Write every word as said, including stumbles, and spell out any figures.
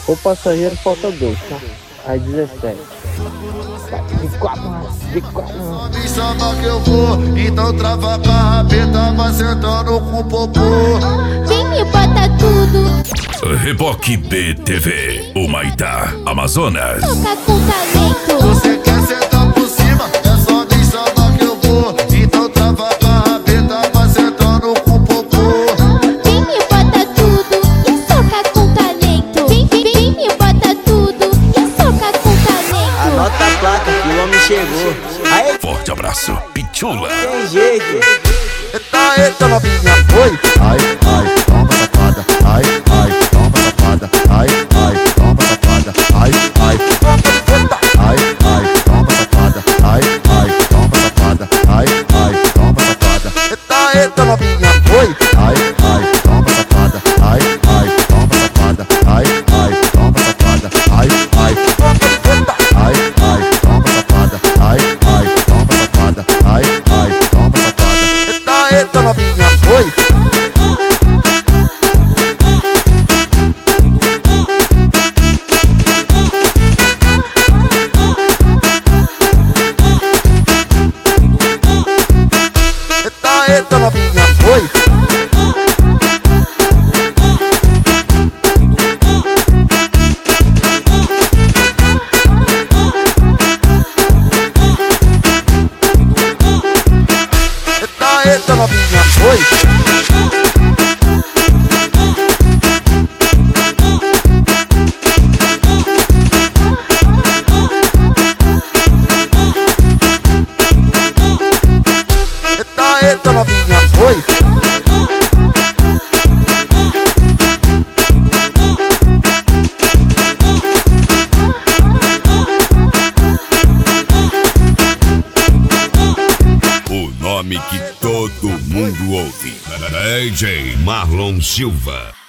O passageiro falta dois, tá? Aí dezessete. De quatro, de quatro. Me chama que eu vou, então trava com a rabeta, vai sentando com o popô. Vem me bota tudo. Reboque B T V, Humaitá, Amazonas. Toca com talento. Você quer sentar por cima, é só me chamar que eu vou, então trava com a rabeta, vai sentando com o popô. Vem me bota tudo e soca com talento. Vem, vem, vem me bota tudo e soca com talento. Anota a placa que o homem chegou. Aê, Forte abraço, Pichula. tem jeito. Eita, eita, novinha, foi. Ai, ai, toma safada. Ai, ai, toma safada. Ai, ai, toma safada. Ai, ai, ai, ai, toma safada. Ai, ai, toma safada. Ai, ai, toma safada. Eita, eita, novinha, foi. Ai, ai, toma safada. Ai, ai, toma safada. Ai, ai, toma safada. Ai, ai, ai, ai, toma safada. Ai, ai, toma safada. Ai, ai, toma safada. Eita, eita, novinha, foi. Eita, eita, novinha, foi. Eita, eita, novinha, foi. Eita, eita, novinha, foi. O nome que todo mundo ouve. D J Marlon Silva.